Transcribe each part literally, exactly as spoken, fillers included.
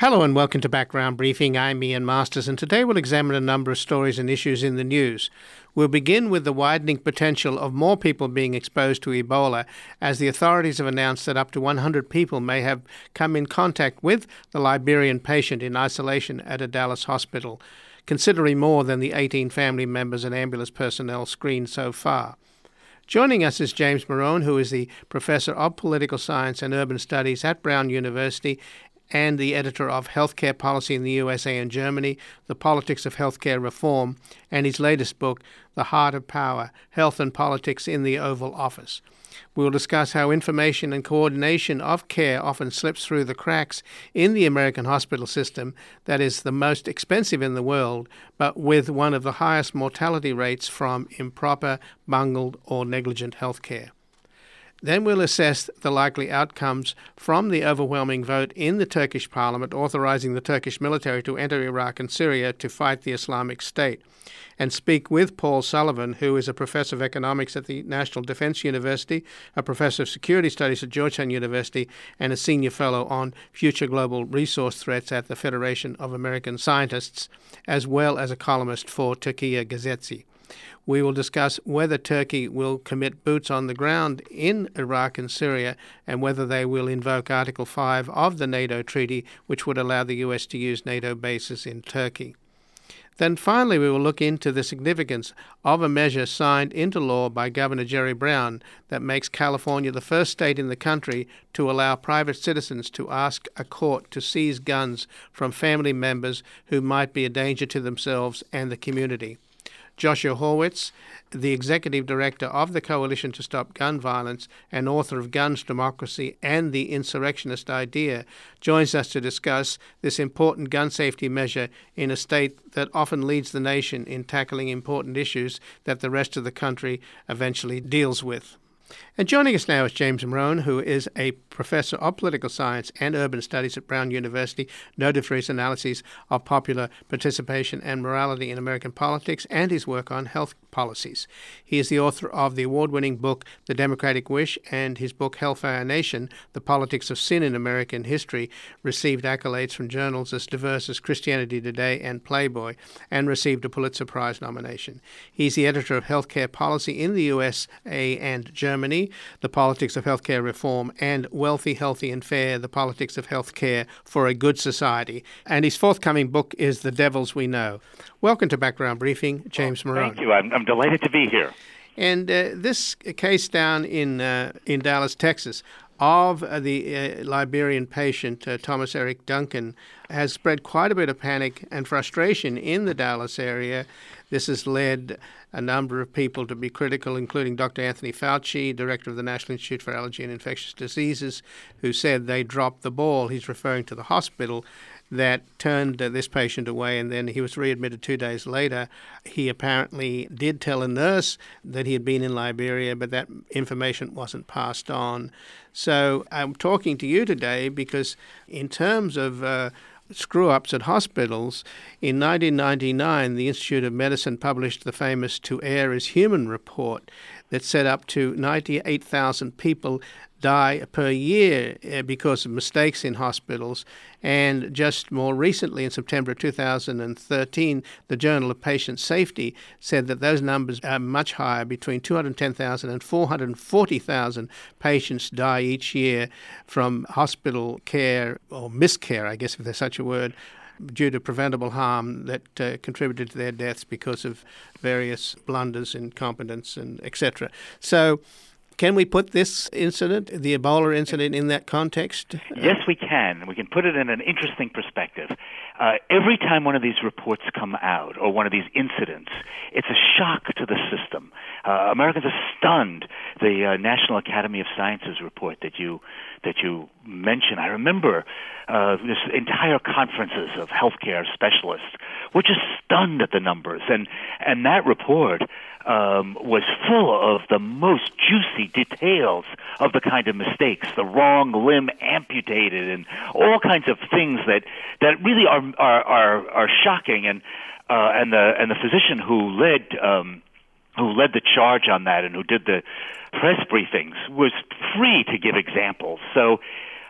Hello and welcome to Background Briefing. I'm Ian Masters, and today we'll examine a number of stories and issues in the news. We'll begin with the widening potential of more people being exposed to Ebola, as the authorities have announced that up to one hundred people may have come in contact with the Liberian patient in isolation at a Dallas hospital, considerably more than the eighteen family members and ambulance personnel screened so far. Joining us is James Morone, who is the Professor of Political Science and Urban Studies at Brown University and the editor of Healthcare Policy in the U S A and Germany, The Politics of Healthcare Reform, and his latest book, The Heart of Power, Health and Politics in the Oval Office. We will discuss how information and coordination of care often slips through the cracks in the American hospital system that is the most expensive in the world, but with one of the highest mortality rates from improper, bungled, or negligent health care. Then we'll assess the likely outcomes from the overwhelming vote in the Turkish parliament authorizing the Turkish military to enter Iraq and Syria to fight the Islamic State, and speak with Paul Sullivan, who is a professor of economics at the National Defense University, a professor of security studies at Georgetown University, and a senior fellow on future global resource threats at the Federation of American Scientists, as well as a columnist for Türkiye Gazetesi. We will discuss whether Turkey will commit boots on the ground in Iraq and Syria and whether they will invoke Article five of the NATO treaty, which would allow the U S to use NATO bases in Turkey. Then finally, we will look into the significance of a measure signed into law by Governor Jerry Brown that makes California the first state in the country to allow private citizens to ask a court to seize guns from family members who might be a danger to themselves and the community. Joshua Horwitz, the executive director of the Coalition to Stop Gun Violence and author of Guns, Democracy, and the Insurrectionist Idea, joins us to discuss this important gun safety measure in a state that often leads the nation in tackling important issues that the rest of the country eventually deals with. And joining us now is James Morone, who is a professor of political science and urban studies at Brown University, noted for his analyses of popular participation and morality in American politics and his work on health policies. He is the author of the award-winning book, The Democratic Wish, and his book, Hellfire Nation, The Politics of Sin in American History, received accolades from journals as diverse as Christianity Today and Playboy, and received a Pulitzer Prize nomination. He's the editor of Healthcare Policy in the U S A and Germany, The Politics of Healthcare Reform, and Wealthy, Healthy and Fair, The Politics of Healthcare for a Good Society. And his forthcoming book is The Devils We Know. Welcome to Background Briefing, James well, Morone. Thank you. I'm, I'm delighted to be here. And uh, this case down in uh, in Dallas, Texas, of uh, the uh, Liberian patient, uh, Thomas Eric Duncan, has spread quite a bit of panic and frustration in the Dallas area. This has led a number of people to be critical, including Doctor Anthony Fauci, director of the National Institute for Allergy and Infectious Diseases, who said they dropped the ball. He's referring to the hospital that turned uh, this patient away, and then he was readmitted two days later. He apparently did tell a nurse that he had been in Liberia, but that information wasn't passed on. So I'm talking to you today because in terms of uh, screw-ups at hospitals, in nineteen ninety-nine, the Institute of Medicine published the famous To Err is Human report that said up to ninety-eight thousand people die per year because of mistakes in hospitals. And just more recently, in September of two thousand thirteen, the Journal of Patient Safety said that those numbers are much higher. Between two hundred ten thousand and four hundred forty thousand patients die each year from hospital care, or miscare, I guess if there's such a word, due to preventable harm that uh, contributed to their deaths because of various blunders, incompetence, and et cetera. So can we put this incident, the Ebola incident, in that context? Yes, we can. We can put it in an interesting perspective. Uh, every time one of these reports come out, or one of these incidents, it's a shock to the system. Uh, Americans are stunned. The uh, National Academy of Sciences report that you that you mentioned, I remember uh, this entire conferences of healthcare specialists were just stunned at the numbers, and and that report um, was full of the most juicy details of the kind of mistakes, the wrong limb amputated, and all kinds of things that that really are are are, are shocking. And uh, and the and the physician who led um, who led the charge on that and who did the press briefings was free to give examples. So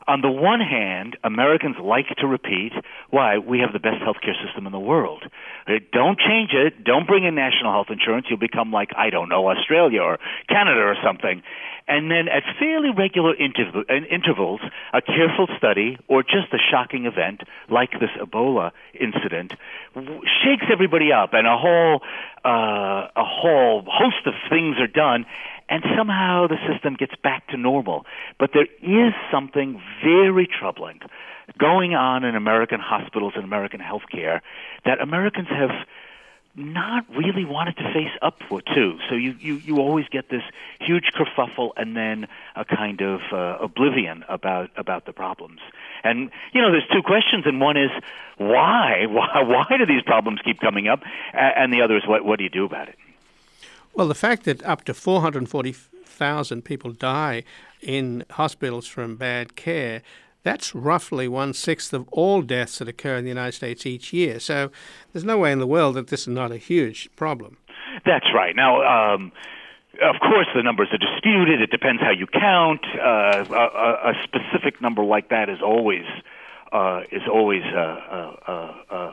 On the one hand, Americans like to repeat, why, we have the best healthcare system in the world. Don't change it. Don't bring in national health insurance. You'll become like, I don't know, Australia or Canada or something. And then at fairly regular interv- intervals, a careful study or just a shocking event like this Ebola incident w- shakes everybody up, and a whole uh, a whole host of things are done, and somehow the system gets back to normal. But there is something very troubling going on in American hospitals and American healthcare that Americans have not really wanted to face up for, too. So you, you, you always get this huge kerfuffle and then a kind of uh, oblivion about, about the problems. And, you know, there's two questions, and one is, why? Why, why do these problems keep coming up? And the other is, what, what do you do about it? Well, the fact that up to four hundred forty thousand people die in hospitals from bad care, that's roughly one-sixth of all deaths that occur in the United States each year. So there's no way in the world that this is not a huge problem. That's right. Now, um, of course, the numbers are disputed. It depends how you count. Uh, a, a specific number like that is always uh, is always uh, uh, uh,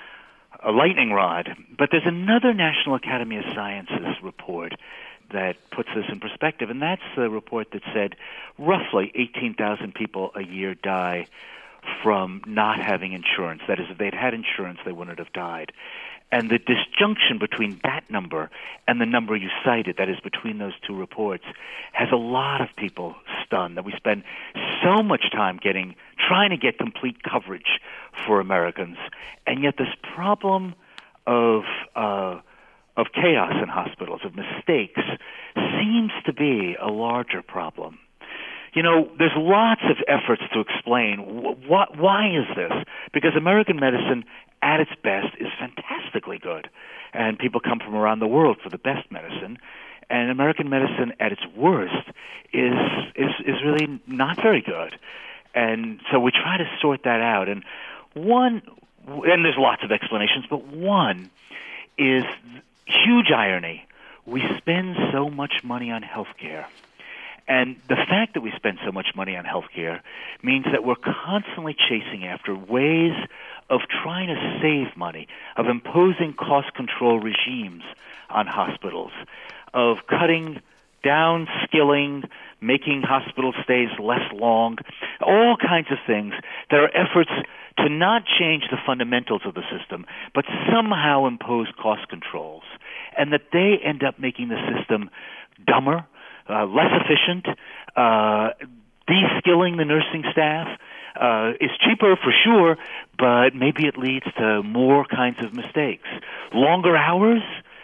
a lightning rod. But there's another National Academy of Sciences report that puts this in perspective, and that's the report that said roughly eighteen thousand people a year die from not having insurance. That is, if they'd had insurance, they wouldn't have died. And the disjunction between that number and the number you cited, that is, between those two reports, has a lot of people stunned, that we spend so much time getting, trying to get complete coverage for Americans, and yet this problem of uh, of chaos in hospitals, of mistakes, seems to be a larger problem. You know, there's lots of efforts to explain wh- wh- why is this? Because American medicine, at its best, is fantastically good, and people come from around the world for the best medicine. And American medicine, at its worst, is is is really not very good. And so we try to sort that out. And one, and there's lots of explanations, but one is huge irony. We spend so much money on healthcare. And the fact that we spend so much money on healthcare means that we're constantly chasing after ways of trying to save money, of imposing cost control regimes on hospitals, of cutting down skilling, making hospital stays less long, all kinds of things that are efforts to not change the fundamentals of the system, but somehow impose cost controls, and that they end up making the system dumber, uh, less efficient, uh, de-skilling the nursing staff. Uh, is cheaper for sure, but maybe it leads to more kinds of mistakes. Longer hours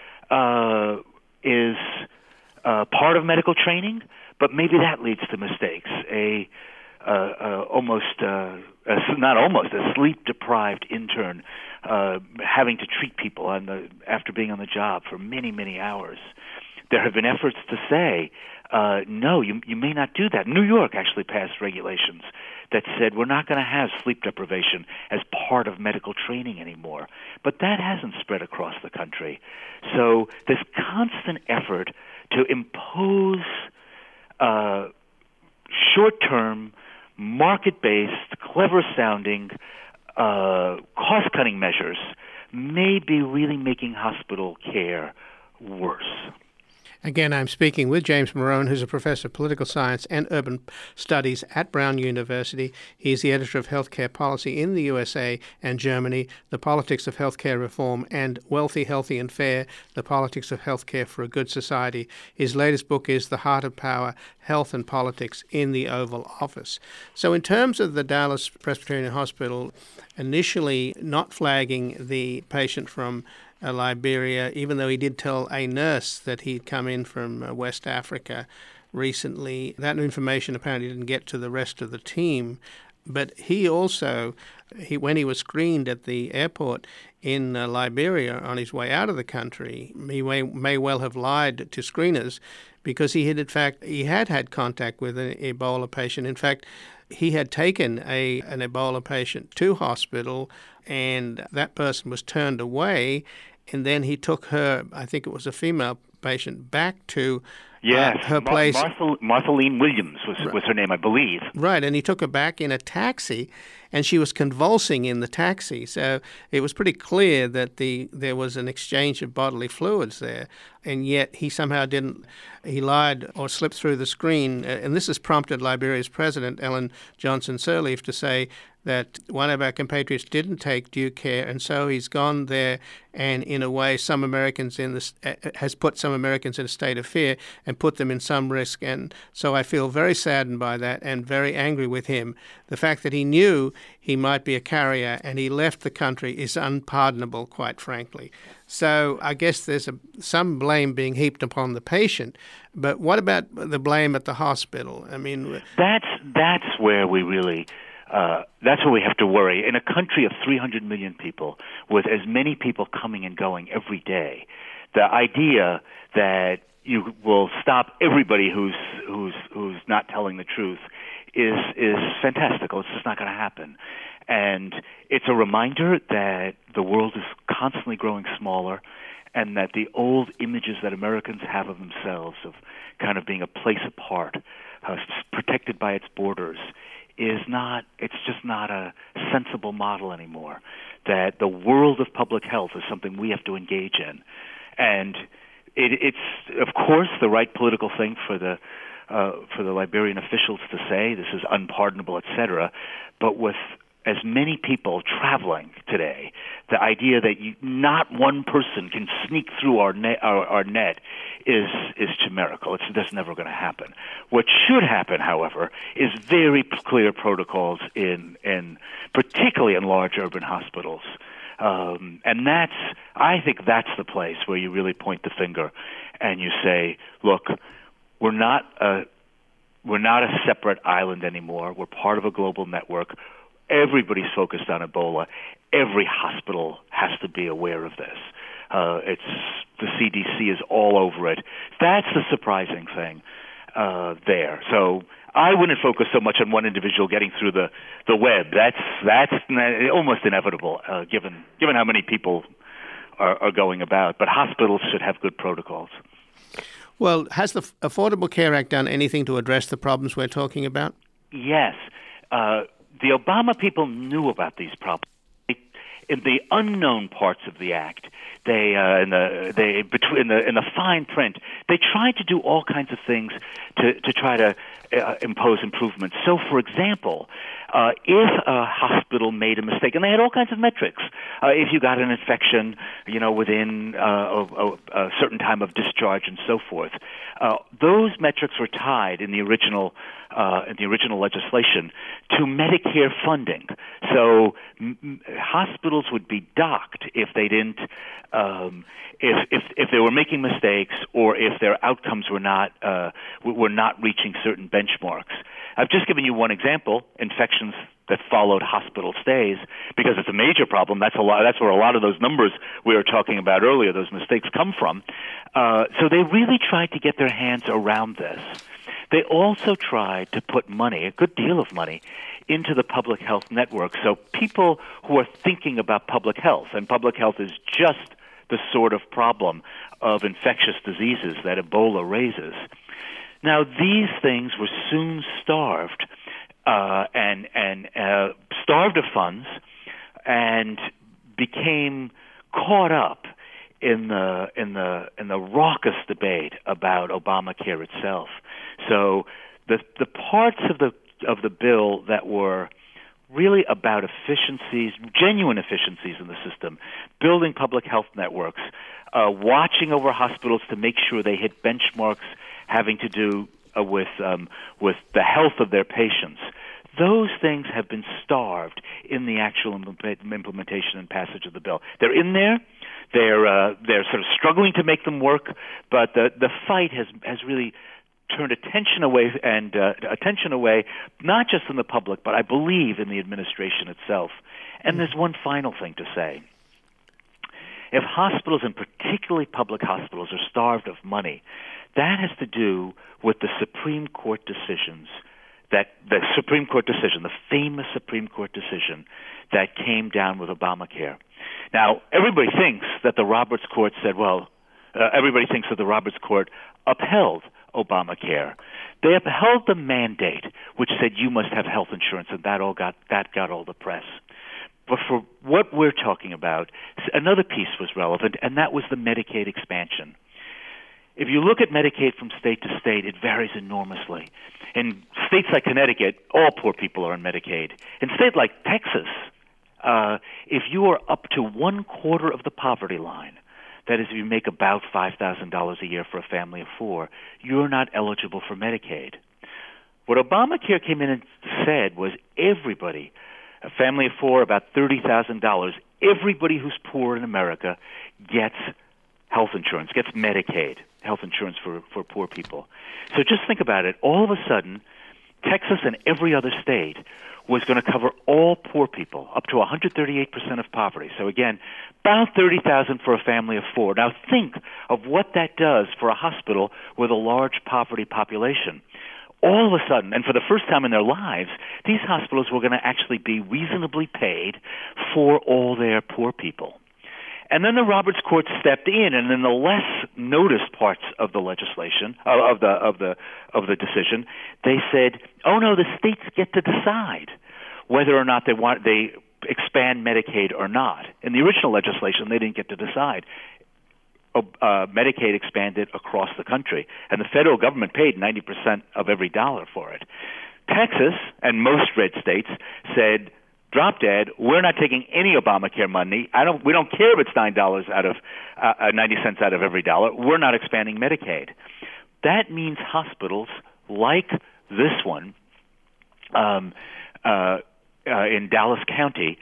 uh, is uh, part of medical training, but maybe that leads to mistakes. A uh, uh, almost, uh, a, not almost, a sleep-deprived intern uh, having to treat people on the, after being on the job for many, many hours. There have been efforts to say, uh, no, you, you may not do that. New York actually passed regulations that said we're not going to have sleep deprivation as part of medical training anymore. But that hasn't spread across the country. So this constant effort to impose uh, short-term, market-based, clever-sounding, uh, cost-cutting measures may be really making hospital care worse. Again, I'm speaking with James Morone, who's a professor of political science and urban studies at Brown University. He's the editor of Healthcare Policy in the U S A and Germany, The Politics of Healthcare Reform, and Wealthy, Healthy and Fair, The Politics of Healthcare for a Good Society. His latest book is The Heart of Power, Health and Politics in the Oval Office. So in terms of the Dallas Presbyterian Hospital, initially not flagging the patient from Uh, Liberia, even though he did tell a nurse that he'd come in from uh, West Africa recently. That information apparently didn't get to the rest of the team. But he also, he when he was screened at the airport in uh, Liberia on his way out of the country, he may, may well have lied to screeners because he had, in fact, he had had contact with an Ebola patient. In fact, he had taken a an Ebola patient to hospital, and that person was turned away. And then he took her, I think it was a female patient, back to Yes, uh, her Mar- place. Martha, Marthaline Williams was, Right. was her name, I believe. Right, and he took her back in a taxi, and she was convulsing in the taxi. So it was pretty clear that the there was an exchange of bodily fluids there, and yet he somehow didn't. He lied or slipped through the screen, and this has prompted Liberia's president, Ellen Johnson Sirleaf, to say that one of our compatriots didn't take due care, and so he's gone there, and in a way, some Americans in this uh, has put some Americans in a state of fear and put them in some risk. And so I feel very saddened by that and very angry with him. The fact that he knew he might be a carrier and he left the country is unpardonable, quite frankly. So I guess there's a, some blame being heaped upon the patient. But what about the blame at the hospital? I mean, that's that's where we really. Uh, that's where we have to worry. In a country of three hundred million people, with as many people coming and going every day, the idea that you will stop everybody who's who's who's not telling the truth is is fantastical. It's just not going to happen. And it's a reminder that the world is constantly growing smaller, and that the old images that Americans have of themselves, of kind of being a place apart, uh, protected by its borders, is not, it's just not a sensible model anymore. That the world of public health is something we have to engage in. And it, it's, of course, the right political thing for the uh, for the Liberian officials to say, this is unpardonable, et cetera. But with as many people traveling today, the idea that you, not one person can sneak through our net, our, our net is is chimerical. It's that's never going to happen. What should happen, however, is very clear protocols in in particularly in large urban hospitals. Um, and that's, I think that's the place where you really point the finger and you say, look, we're not a, we're not a separate island anymore. We're part of a global network. Everybody's focused on Ebola. Every hospital has to be aware of this. Uh, it's the C D C is all over it. That's the surprising thing uh, there. So I wouldn't focus so much on one individual getting through the, the web. That's that's almost inevitable, uh, given given how many people are, are going about. But hospitals should have good protocols. Well, has the Affordable Care Act done anything to address the problems we're talking about? Yes. Uh, the Obama people knew about these problems. In the unknown parts of the act, they uh, in the they between the in the fine print, they tried to do all kinds of things to to try to uh, impose improvements. So, for example, uh, if a hospital made a mistake, and they had all kinds of metrics, uh, if you got an infection, you know, within uh, a, a certain time of discharge and so forth, uh, those metrics were tied in the original uh, in the original legislation to Medicare funding. So m- hospitals would be docked if they didn't, um, if if if they were making mistakes or if their outcomes were not uh, were not reaching certain benchmarks. I've just given you one example: infections that followed hospital stays, because it's a major problem. That's a lot. That's where a lot of those numbers we were talking about earlier, those mistakes, come from. Uh, so they really tried to get their hands around this. They also tried to put money, a good deal of money, into the public health network. So people who are thinking about public health, and public health is just the sort of problem of infectious diseases that Ebola raises. Now, these things were soon starved uh, and and uh, starved of funds, and became caught up in the in the in the raucous debate about Obamacare itself. So the the parts of the of the bill that were really about efficiencies, genuine efficiencies in the system, building public health networks, uh, watching over hospitals to make sure they hit benchmarks having to do uh, with um, with the health of their patients. Those things have been starved in the actual implementation and passage of the bill. They're in there. They're uh, they're sort of struggling to make them work, but the the fight has has really turned attention away and uh, attention away, not just from the public, but I believe in the administration itself. And there's one final thing to say. If hospitals, and particularly public hospitals, are starved of money, that has to do with the Supreme Court decisions, that the Supreme Court decision, the famous Supreme Court decision that came down with Obamacare. Now, everybody thinks that the Roberts Court said, well, uh, everybody thinks that the Roberts Court upheld Obamacare. They upheld the mandate, which said you must have health insurance, and that all got that got all the press. But for what we're talking about, another piece was relevant, and that was the Medicaid expansion. If you look at Medicaid from state to state, it varies enormously. In states like Connecticut, all poor people are on Medicaid. In states like Texas, uh, if you are up to one quarter of the poverty line, that is, if you make about five thousand dollars a year for a family of four, you're not eligible for Medicaid. What Obamacare came in and said was everybody, a family of four, about thirty thousand dollars, everybody who's poor in America gets health insurance, gets Medicaid, health insurance for, for poor people. So just think about it. All of a sudden, Texas and every other state was going to cover all poor people, up to one hundred thirty-eight percent of poverty. So again, about thirty thousand dollars for a family of four. Now think of what that does for a hospital with a large poverty population. All of a sudden, and for the first time in their lives, these hospitals were going to actually be reasonably paid for all their poor people. And then the Roberts Court stepped in, and in the less noticed parts of the legislation, uh, of the of the of the decision, they said, "Oh no, the states get to decide whether or not they want they expand Medicaid or not." In the original legislation, they didn't get to decide. Uh, Medicaid expanded across the country, and the federal government paid ninety percent of every dollar for it. Texas and most red states said, "Drop dead. We're not taking any Obamacare money. I don't. We don't care if it's nine dollars out of uh, ninety cents out of every dollar. We're not expanding Medicaid." That means hospitals like this one um, uh, uh, in Dallas County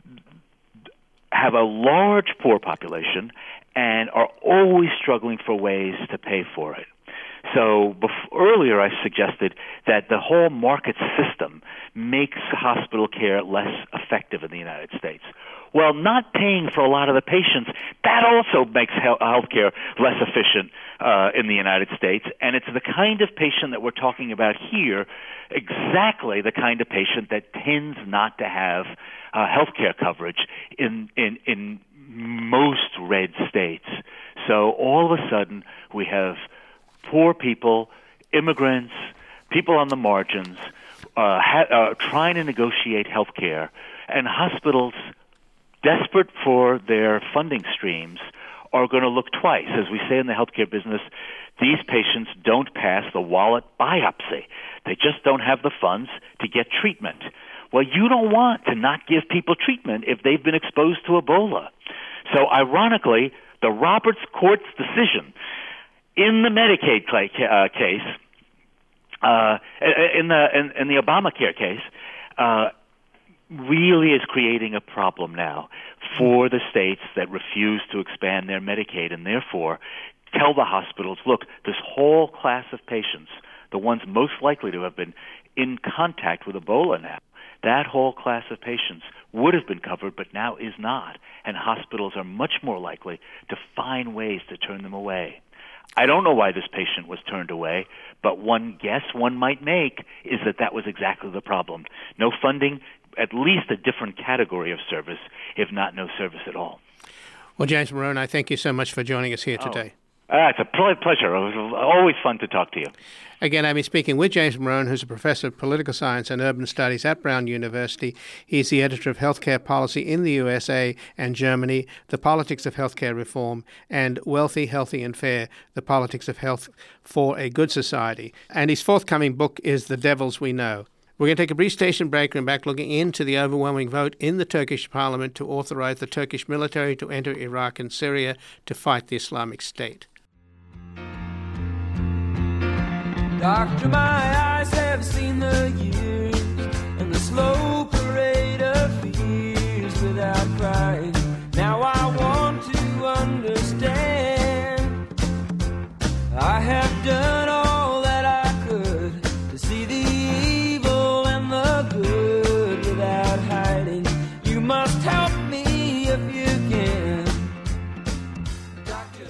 have a large poor population and are always struggling for ways to pay for it. So before, earlier I suggested that the whole market system makes hospital care less effective in the United States. Well, not paying for a lot of the patients, that also makes health care less efficient uh, in the United States. And it's the kind of patient that we're talking about here, exactly the kind of patient that tends not to have uh, health care coverage in, in, in most red states. So all of a sudden we have poor people, immigrants, people on the margins, uh, ha- uh, trying to negotiate health care, and hospitals desperate for their funding streams are going to look twice. As we say in the healthcare business, these patients don't pass the wallet biopsy. They just don't have the funds to get treatment. Well, you don't want to not give people treatment if they've been exposed to Ebola. So ironically, the Roberts Court's decision in the Medicaid uh, case, uh, in the in, in the Obamacare case, uh, really is creating a problem now for the states that refuse to expand their Medicaid and therefore tell the hospitals, look, this whole class of patients, the ones most likely to have been in contact with Ebola now, that whole class of patients would have been covered but now is not, and hospitals are much more likely to find ways to turn them away. I don't know why this patient was turned away, but one guess one might make is that that was exactly the problem. No funding, at least a different category of service, if not no service at all. Well, James Morone, I thank you so much for joining us here oh. today. Uh, it's a pleasure. It was always fun to talk to you. Again, I've been speaking with James Morone, who's a professor of political science and urban studies at Brown University. He's the editor of Healthcare Policy in the U S A and Germany, The Politics of Healthcare Reform, and Wealthy, Healthy and Fair, The Politics of Health for a Good Society. And his forthcoming book is The Devils We Know. We're going to take a brief station break and back looking into the overwhelming vote in the Turkish parliament to authorize the Turkish military to enter Iraq and Syria to fight the Islamic State. Doctor, my eyes have seen the years and the slow parade of fears without crying. Now I want to understand. I have done all that I could to see the evil and the good without hiding. You must help me if you can. Doctor,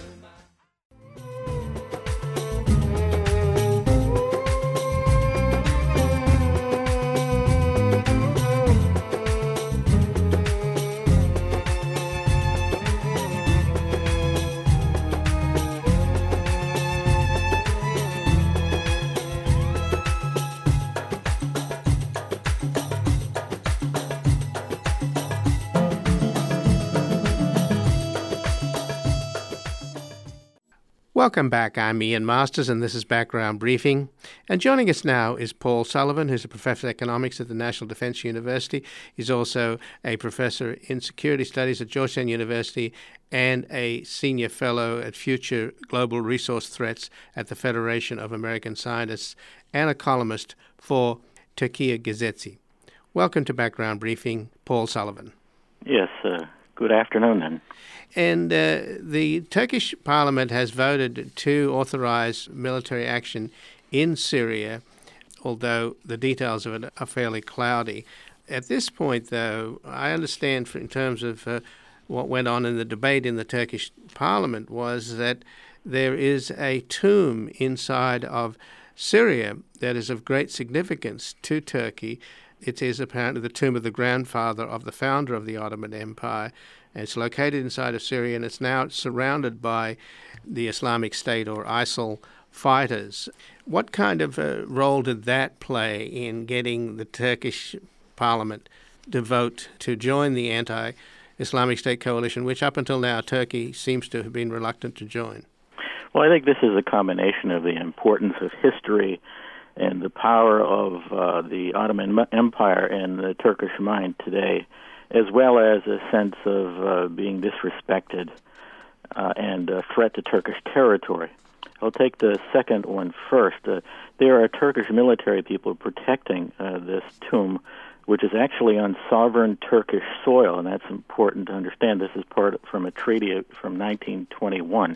Welcome back. I'm Ian Masters, and this is Background Briefing. And joining us now is Paul Sullivan, who's a professor of economics at the National Defense University. He's also a professor in security studies at Georgetown University and a senior fellow at Future Global Resource Threats at the Federation of American Scientists and a columnist for Türkiye Gazetesi. Welcome to Background Briefing, Paul Sullivan. Yes, uh, good afternoon then. And uh, the Turkish parliament has voted to authorize military action in Syria, although the details of it are fairly cloudy. At this point, though, I understand in terms of uh, what went on in the debate in the Turkish parliament was that there is a tomb inside of Syria that is of great significance to Turkey. It is apparently the tomb of the grandfather of the founder of the Ottoman Empire. And it's located inside of Syria, and it's now surrounded by the Islamic State or ISIL fighters. What kind of a role did that play in getting the Turkish parliament to vote to join the anti-Islamic State coalition, which up until now Turkey seems to have been reluctant to join? Well, I think this is a combination of the importance of history and the power of uh, the Ottoman Empire in the Turkish mind today, as well as a sense of uh, being disrespected uh, and a threat to Turkish territory. I'll take the second one first. Uh, there are Turkish military people protecting uh, this tomb, which is actually on sovereign Turkish soil, and that's important to understand. This is part from a treaty from nineteen twenty-one.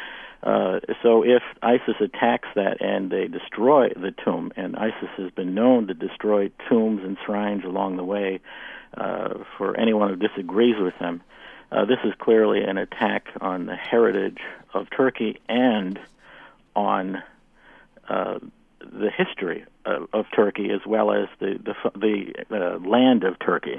Uh, so if ISIS attacks that and they destroy the tomb, and ISIS has been known to destroy tombs and shrines along the way, Uh, for anyone who disagrees with them, uh, this is clearly an attack on the heritage of Turkey and on uh, the history of, of Turkey, as well as the the, the uh, land of Turkey.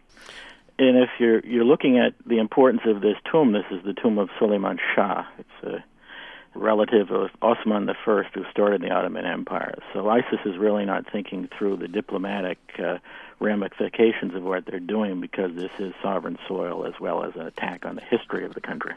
And if you're you're looking at the importance of this tomb, this is the tomb of Suleiman Shah. It's a relative of Osman the First, who started the Ottoman Empire. So ISIS is really not thinking through the diplomatic uh, ramifications of what they're doing, because this is sovereign soil as well as an attack on the history of the country.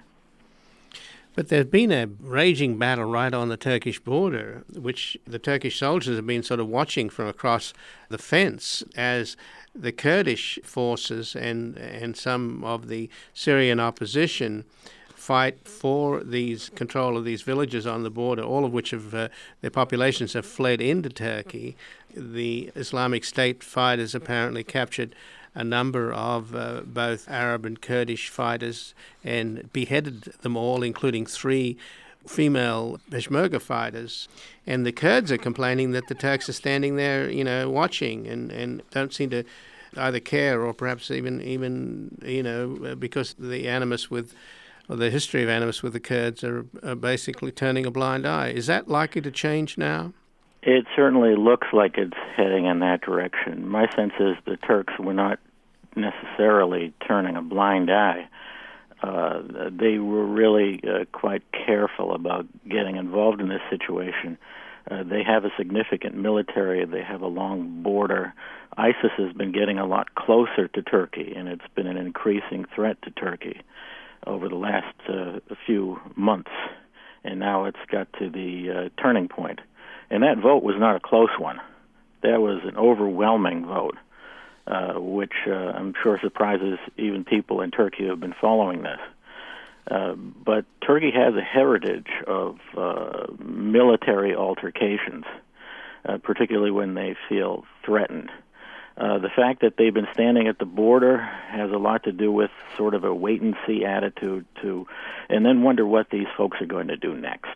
But there's been a raging battle right on the Turkish border, which the Turkish soldiers have been sort of watching from across the fence as the Kurdish forces and and some of the Syrian opposition fight for these control of these villages on the border, all of which have uh, their populations have fled into Turkey. The Islamic State fighters apparently captured a number of uh, both Arab and Kurdish fighters and beheaded them all, including three female Peshmerga fighters. And the Kurds are complaining that the Turks are standing there, you know, watching and, and don't seem to either care or perhaps even, even you know, because the animus with or the history of animus with the Kurds are, are basically turning a blind eye. Is that likely to change now? It certainly looks like it's heading in that direction. My sense is the Turks were not necessarily turning a blind eye. Uh, they were really uh, quite careful about getting involved in this situation. Uh, they have a significant military. They have a long border. ISIS has been getting a lot closer to Turkey, and it's been an increasing threat to Turkey over the last uh, few months, and now it's got to the uh, turning point. And that vote was not a close one. That was an overwhelming vote, uh, which uh, I'm sure surprises even people in Turkey who have been following this. Uh, but Turkey has a heritage of uh, military altercations, uh, particularly when they feel threatened. Uh, the fact that they've been standing at the border has a lot to do with sort of a wait-and-see attitude to, and then wonder what these folks are going to do next.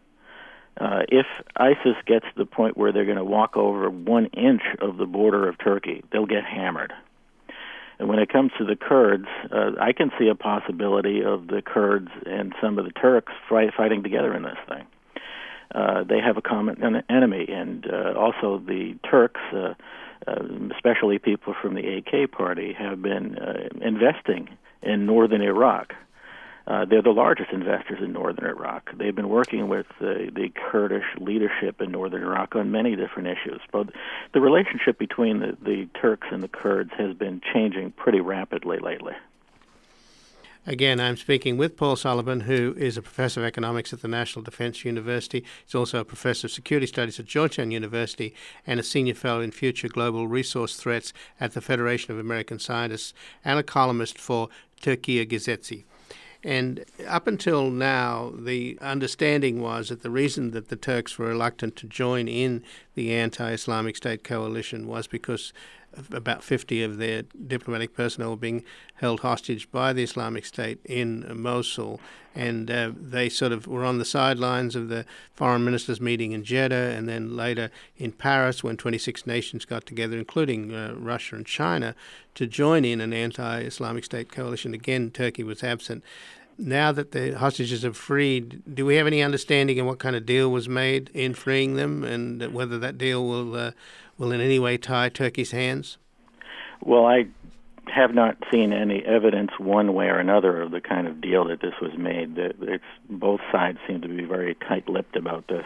Uh, if ISIS gets to the point where they're going to walk over one inch of the border of Turkey, they'll get hammered. And when it comes to the Kurds, uh, I can see a possibility of the Kurds and some of the Turks fight, fighting together in this thing. Uh, they have a common enemy, and uh, also the Turks, uh, uh, especially people from the A K party, have been uh, investing in northern Iraq. Uh, they're the largest investors in northern Iraq. They've been working with uh, the Kurdish leadership in northern Iraq on many different issues. But the relationship between the, the Turks and the Kurds has been changing pretty rapidly lately. Again, I'm speaking with Paul Sullivan, who is a professor of economics at the National Defense University. He's also a professor of security studies at Georgetown University and a senior fellow in future global resource threats at the Federation of American Scientists and a columnist for Türkiye Gazetesi. And up until now, the understanding was that the reason that the Turks were reluctant to join in the anti-Islamic State coalition was because about fifty of their diplomatic personnel were being held hostage by the Islamic State in Mosul. And uh, they sort of were on the sidelines of the foreign ministers' meeting in Jeddah and then later in Paris when twenty-six nations got together, including uh, Russia and China, to join in an anti-Islamic State coalition. Again, Turkey was absent. Now that the hostages are freed, do we have any understanding of what kind of deal was made in freeing them and whether that deal will uh, will in any way tie Turkey's hands? Well, I have not seen any evidence one way or another of the kind of deal that this was made. It's, both sides seem to be very tight-lipped about this.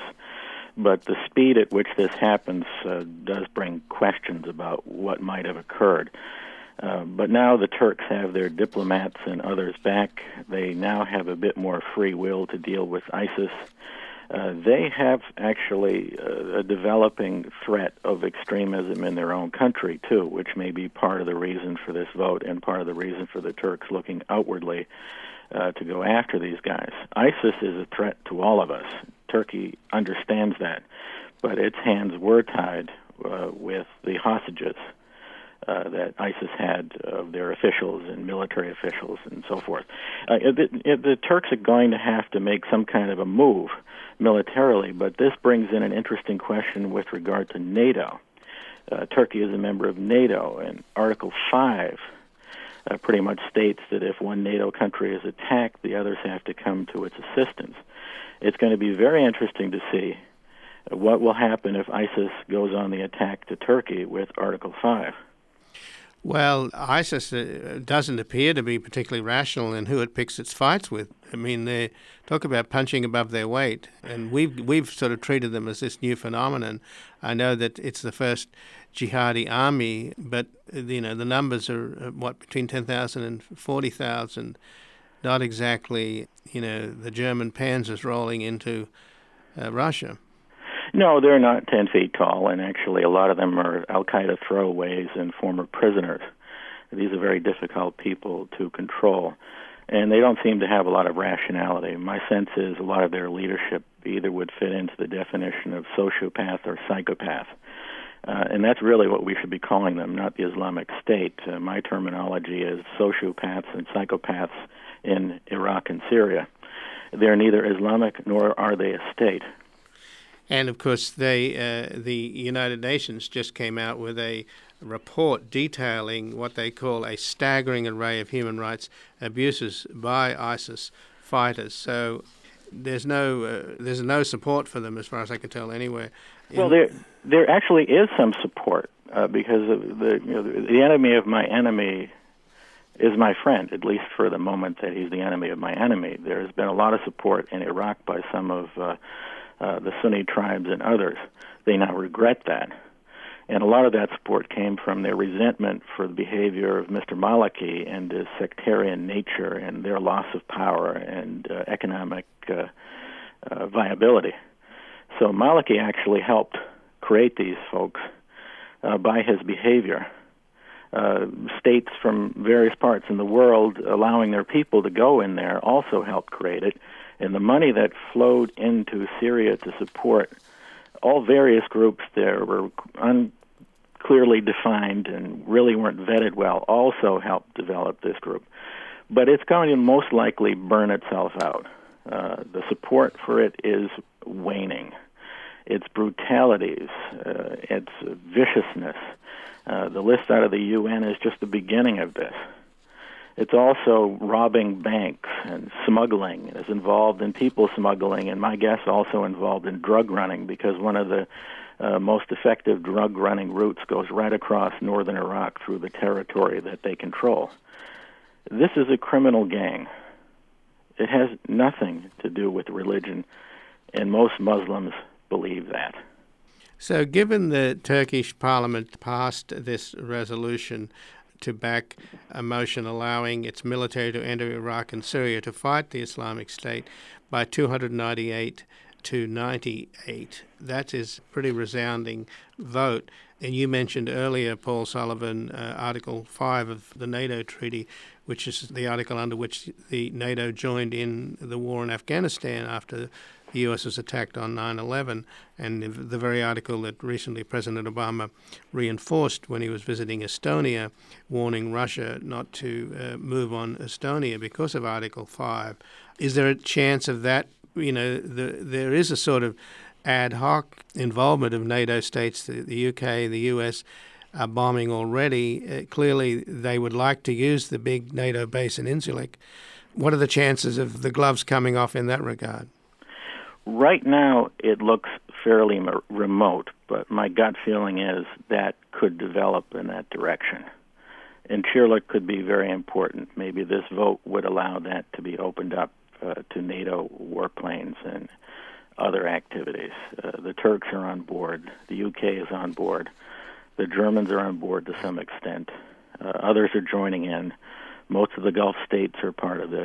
But the speed at which this happens uh, does bring questions about what might have occurred. Uh, but now the Turks have their diplomats and others back. They now have a bit more free will to deal with ISIS. Uh, they have actually uh, a developing threat of extremism in their own country, too, which may be part of the reason for this vote and part of the reason for the Turks looking outwardly uh, to go after these guys. ISIS is a threat to all of us. Turkey understands that, but its hands were tied uh, with the hostages Uh, that ISIS had of their officials and military officials and so forth. Uh, the, the Turks are going to have to make some kind of a move militarily, but this brings in an interesting question with regard to NATO. Uh, Turkey is a member of NATO, and Article five uh, pretty much states that if one NATO country is attacked, the others have to come to its assistance. It's going to be very interesting to see what will happen if ISIS goes on the attack to Turkey with Article five. Well, ISIS uh, doesn't appear to be particularly rational in who it picks its fights with. I mean, they talk about punching above their weight, and we've we've sort of treated them as this new phenomenon. I know that it's the first jihadi army, but you know the numbers are uh, what between ten thousand and forty thousand. Not exactly, you know, the German panzers rolling into uh, Russia. No, they're not ten feet tall, and actually a lot of them are al-Qaeda throwaways and former prisoners. These are very difficult people to control, and they don't seem to have a lot of rationality. My sense is a lot of their leadership either would fit into the definition of sociopath or psychopath, uh, and that's really what we should be calling them, not the Islamic State. Uh, my terminology is sociopaths and psychopaths in Iraq and Syria. They're neither Islamic nor are they a state. And, of course, they, uh, the United Nations just came out with a report detailing what they call a staggering array of human rights abuses by ISIS fighters. So there's no uh, there's no support for them, as far as I can tell, anywhere. In well, there there actually is some support uh, because of the you know, the enemy of my enemy is my friend, at least for the moment that he's the enemy of my enemy. There has been a lot of support in Iraq by some of uh, Uh, the Sunni tribes and others. They now regret that. And a lot of that support came from their resentment for the behavior of Mister Maliki and his sectarian nature and their loss of power and uh, economic uh, uh, viability. So Maliki actually helped create these folks uh, by his behavior. Uh, states from various parts in the world allowing their people to go in there also helped create it. And the money that flowed into Syria to support all various groups there were unclearly defined and really weren't vetted well, also helped develop this group. But it's going to most likely burn itself out. Uh, the support for it is waning. Its brutalities, uh, its viciousness, uh, the list out of the U N is just the beginning of this. It's also robbing banks and smuggling. It's involved in people smuggling, and my guess also involved in drug running, because one of the uh, most effective drug running routes goes right across northern Iraq through the territory that they control. This is a criminal gang. It has nothing to do with religion, and most Muslims believe that. So given the Turkish parliament passed this resolution to back a motion allowing its military to enter Iraq and Syria to fight the Islamic State by two hundred ninety-eight to ninety-eight. That is a pretty resounding vote. And you mentioned earlier, Paul Sullivan, uh, Article five of the NATO Treaty, which is the article under which the NATO joined in the war in Afghanistan after the U S was attacked on nine eleven, and the very article that recently President Obama reinforced when he was visiting Estonia, warning Russia not to uh, move on Estonia because of Article five. Is there a chance of that? You know, the, there is a sort of ad hoc involvement of NATO states, the, the U K, the U S, are bombing already. Uh, clearly, they would like to use the big NATO base in Incirlik. What are the chances of the gloves coming off in that regard? Right now, it looks fairly m- remote, but my gut feeling is that could develop in that direction. Incirlik could be very important. Maybe this vote would allow that to be opened up uh, to NATO warplanes and other activities. Uh, the Turks are on board. The U K is on board. The Germans are on board to some extent. Uh, others are joining in. Most of the Gulf states are part of this.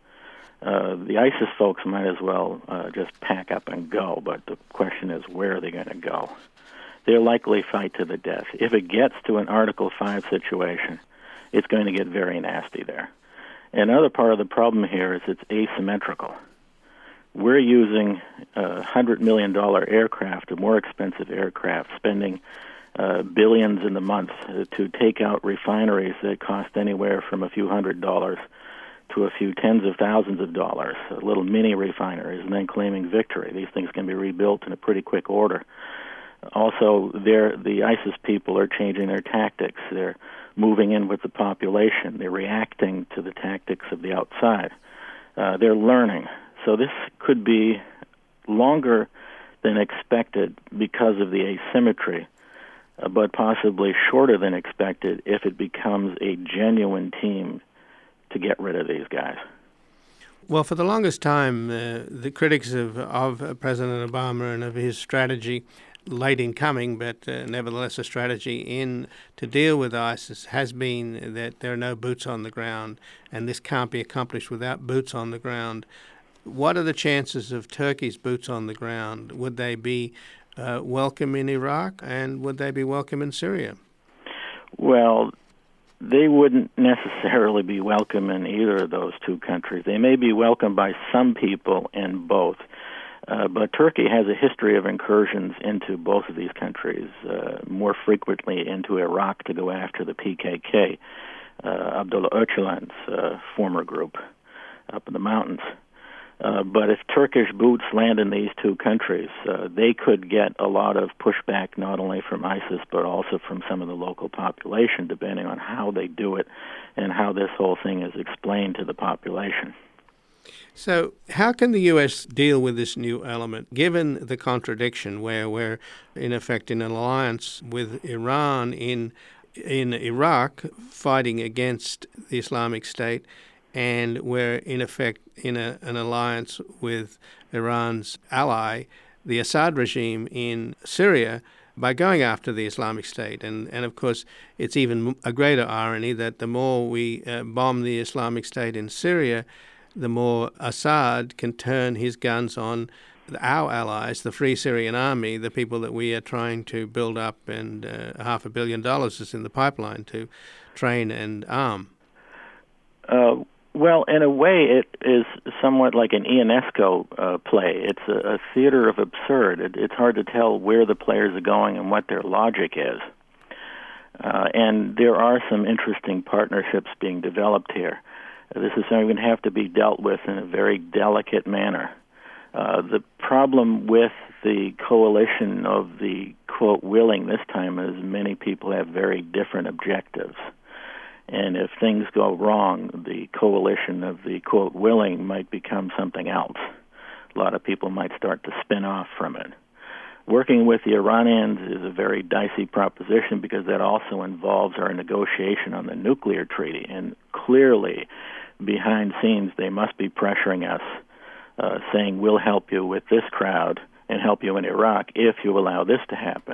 Uh, the ISIS folks might as well uh, just pack up and go, but the question is, where are they going to go? They'll likely fight to the death. If it gets to an Article five situation, it's going to get very nasty there. Another part of the problem here is it's asymmetrical. We're using uh, one hundred million dollars aircraft, or more expensive aircraft, spending uh, billions in the month uh, to take out refineries that cost anywhere from a few hundred dollars to a few tens of thousands of dollars, uh, little mini refineries, and then claiming victory. These things can be rebuilt in a pretty quick order. Also, the ISIS people are changing their tactics. They're moving in with the population. They're reacting to the tactics of the outside. Uh, they're learning. So this could be longer than expected because of the asymmetry, uh, but possibly shorter than expected if it becomes a genuine team to get rid of these guys. Well, for the longest time, uh, the critics of, of President Obama and of his strategy, late in coming, but uh, nevertheless a strategy in to deal with ISIS, has been that there are no boots on the ground, and this can't be accomplished without boots on the ground. What are the chances of Turkey's boots on the ground? Would they be uh, welcome in Iraq, and would they be welcome in Syria? Well, they wouldn't necessarily be welcome in either of those two countries. They may be welcomed by some people in both. Uh, but Turkey has a history of incursions into both of these countries, uh, more frequently into Iraq to go after the P K K, uh, Abdullah Öcalan's uh, former group up in the mountains. Uh, but if Turkish boots land in these two countries, uh, they could get a lot of pushback not only from ISIS but also from some of the local population, depending on how they do it and how this whole thing is explained to the population. So how can the U S deal with this new element, given the contradiction where we're, in effect, in an alliance with Iran in in Iraq fighting against the Islamic State, and we're, in effect, in a, an alliance with Iran's ally, the Assad regime in Syria, by going after the Islamic State? And, and of course, it's even a greater irony that the more we uh, bomb the Islamic State in Syria, the more Assad can turn his guns on our allies, the Free Syrian Army, the people that we are trying to build up, and uh, half a billion dollars is in the pipeline to train and arm. Uh, well, in a way, it is somewhat like an Ionesco uh, play. It's a, a theater of absurd. It, it's hard to tell where the players are going and what their logic is. Uh, and there are some interesting partnerships being developed here. This is something that have to be dealt with in a very delicate manner. Uh, the problem with the coalition of the, quote, willing this time is many people have very different objectives. And if things go wrong, the coalition of the, quote, willing might become something else. A lot of people might start to spin off from it. Working with the Iranians is a very dicey proposition because that also involves our negotiation on the nuclear treaty. And clearly, behind scenes, they must be pressuring us, uh, saying, we'll help you with this crowd and help you in Iraq if you allow this to happen.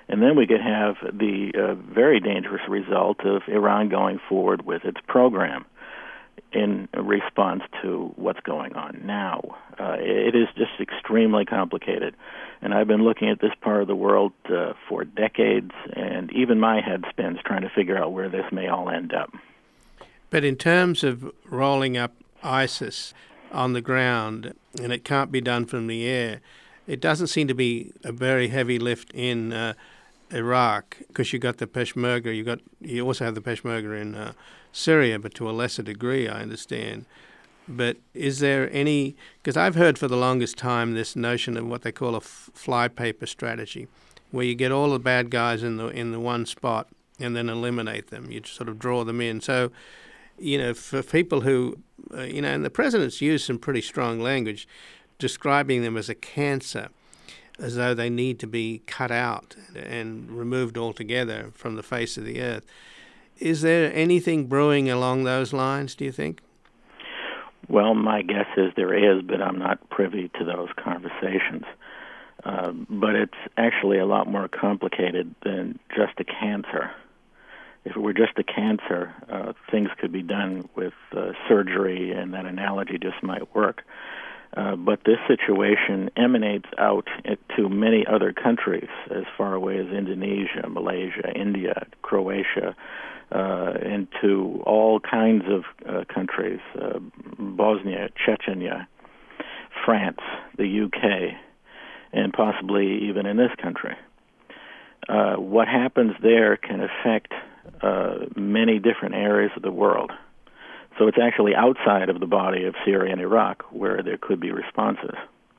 And then we could have the uh, very dangerous result of Iran going forward with its program in response to what's going on now. Uh, it is just extremely complicated. And I've been looking at this part of the world uh, for decades, and even my head spins trying to figure out where this may all end up. But in terms of rolling up ISIS on the ground, and it can't be done from the air, it doesn't seem to be a very heavy lift in uh, Iraq, because you got the Peshmerga, you got you also have the Peshmerga in uh, Syria, but to a lesser degree, I understand. But is there any, because I've heard for the longest time this notion of what they call a f- flypaper strategy, where you get all the bad guys in the in the one spot and then eliminate them. You sort of draw them in. So, you know, for people who, uh, you know, and the president's used some pretty strong language describing them as a cancer, as though they need to be cut out and removed altogether from the face of the earth. Is there anything brewing along those lines, do you think? Well, my guess is there is, but I'm not privy to those conversations. Uh, but it's actually a lot more complicated than just a cancer. If it were just a cancer, uh, things could be done with uh, surgery, and that analogy just might work. Uh, but this situation emanates out to many other countries, as far away as Indonesia, Malaysia, India, Croatia, uh, into all kinds of uh, countries, uh, Bosnia, Chechnya, France, the U K, and possibly even in this country. Uh, what happens there can affect uh, many different areas of the world. So it's actually outside of the body of Syria and Iraq where there could be responses.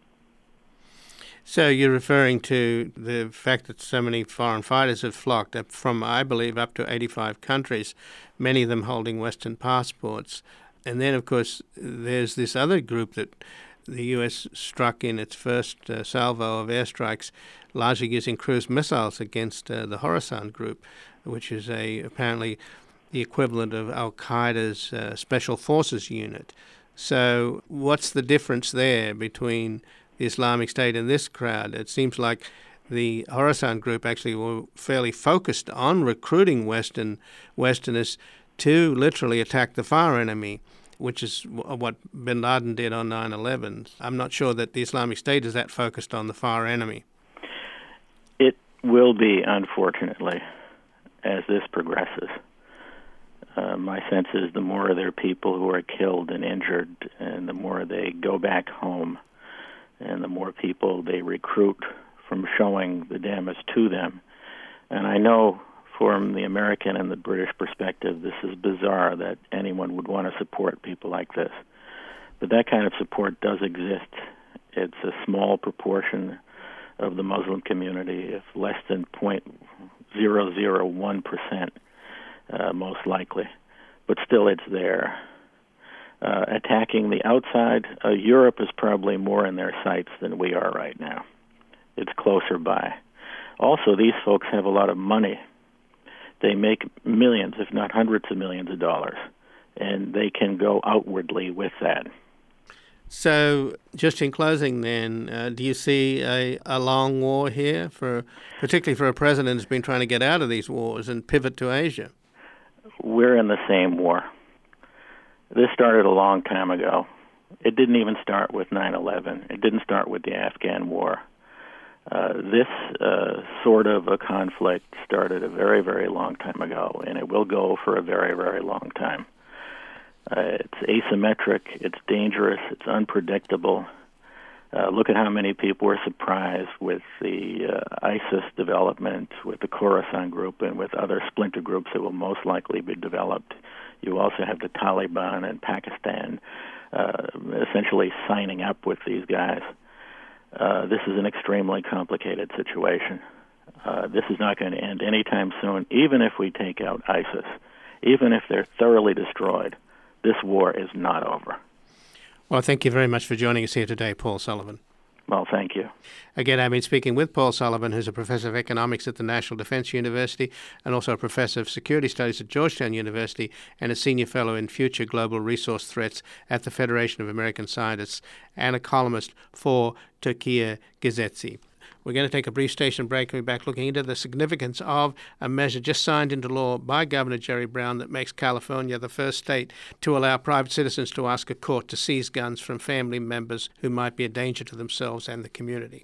So you're referring to the fact that so many foreign fighters have flocked up from, I believe, up to eighty-five countries, many of them holding Western passports. And then, of course, there's this other group that the U S struck in its first uh, salvo of airstrikes, largely using cruise missiles against uh, the Khorasan group, which is a apparently the equivalent of Al-Qaeda's uh, Special Forces unit. So what's the difference there between the Islamic State and this crowd? It seems like the Khorasan group actually were fairly focused on recruiting Western Westerners to literally attack the far enemy, which is what bin Laden did on nine eleven. I'm not sure that the Islamic State is that focused on the far enemy. It will be, unfortunately, as this progresses. Uh, my sense is the more there are people who are killed and injured, and the more they go back home, and the more people they recruit from showing the damage to them. And I know from the American and the British perspective, this is bizarre that anyone would want to support people like this. But that kind of support does exist. It's a small proportion of the Muslim community, if less than zero point zero zero one percent. Uh, most likely, but still it's there. Uh, attacking the outside, uh, Europe is probably more in their sights than we are right now. It's closer by. Also, these folks have a lot of money. They make millions, if not hundreds of millions of dollars, and they can go outwardly with that. So, just in closing then, uh, do you see a, a long war here, for particularly for a president who's been trying to get out of these wars and pivot to Asia? We're in the same war. This started a long time ago. It didn't even start with nine eleven. It didn't start with the Afghan war. Uh, this uh, sort of a conflict started a very, very long time ago, and it will go for a very, very long time. Uh, it's asymmetric, it's dangerous, it's unpredictable. Uh, look at how many people were surprised with the uh, ISIS development, with the Khorasan group, and with other splinter groups that will most likely be developed. You also have the Taliban and Pakistan uh, essentially signing up with these guys. Uh, this is an extremely complicated situation. Uh, this is not going to end anytime soon, even if we take out ISIS. Even if they're thoroughly destroyed, this war is not over. Well, thank you very much for joining us here today, Paul Sullivan. Well, thank you. Again, I've been speaking with Paul Sullivan, who's a professor of economics at the National Defense University and also a professor of security studies at Georgetown University and a senior fellow in future global resource threats at the Federation of American Scientists and a columnist for Türkiye Gazetesi. We're going to take a brief station break and be back looking into the significance of a measure just signed into law by Governor Jerry Brown that makes California the first state to allow private citizens to ask a court to seize guns from family members who might be a danger to themselves and the community.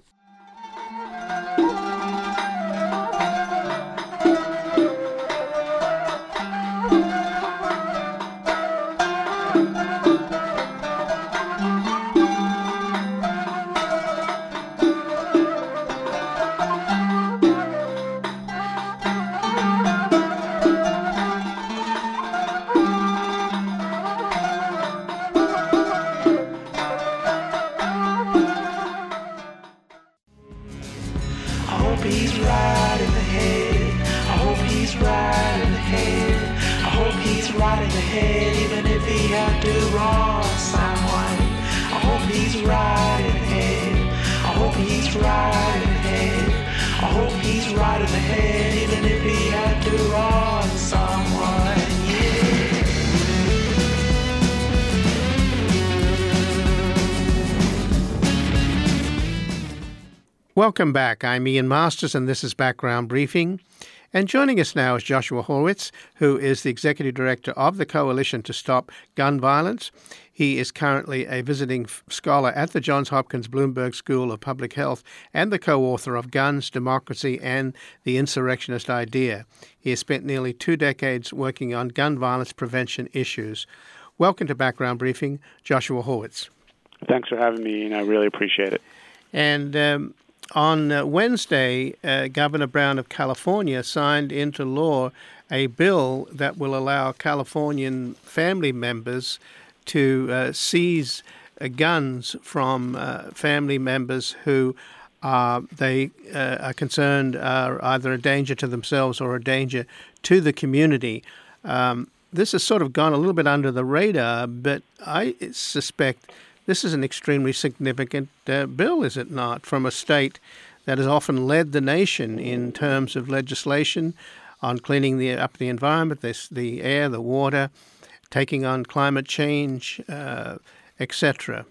Welcome back. I'm Ian Masters, and this is Background Briefing. And joining us now is Joshua Horwitz, who is the Executive Director of the Coalition to Stop Gun Violence. He is currently a visiting scholar at the Johns Hopkins Bloomberg School of Public Health and the co-author of Guns, Democracy, and the Insurrectionist Idea. He has spent nearly two decades working on gun violence prevention issues. Welcome to Background Briefing, Joshua Horwitz. Thanks for having me, and I really appreciate it. And um, on uh, Wednesday, uh, Governor Brown of California signed into law a bill that will allow Californian family members to uh, seize uh, guns from uh, family members who uh, they uh, are concerned are either a danger to themselves or a danger to the community. Um, this has sort of gone a little bit under the radar, but I suspect this is an extremely significant uh, bill, is it not, from a state that has often led the nation in terms of legislation on cleaning the, up the environment, the, the air, the water, taking on climate change, uh, et cetera.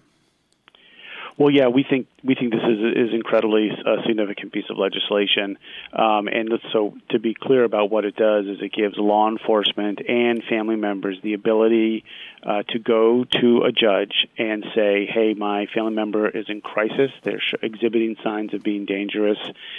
Well, yeah, we think we think this is is incredibly a significant piece of legislation, um, and so to be clear about what it does is it gives law enforcement and family members the ability uh, to go to a judge and say, "Hey, my family member is in crisis; they're exhibiting signs of being dangerous,